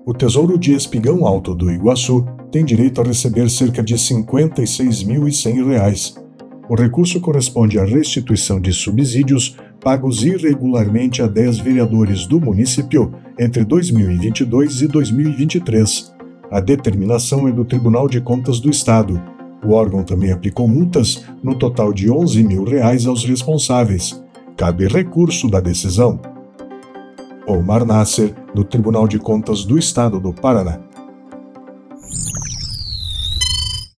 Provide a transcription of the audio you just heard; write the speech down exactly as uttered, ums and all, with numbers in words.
O Tesouro de Espigão Alto do Iguaçu tem direito a receber cerca de cinquenta e seis mil e cem reais. O recurso corresponde à restituição de subsídios pagos irregularmente a dez vereadores do município entre dois mil e vinte e dois e dois mil e vinte e três. A determinação é do Tribunal de Contas do Estado. O órgão também aplicou multas no total de onze mil reais aos responsáveis. Cabe recurso da decisão. Omar Nasser, do Tribunal de Contas do Estado do Paraná.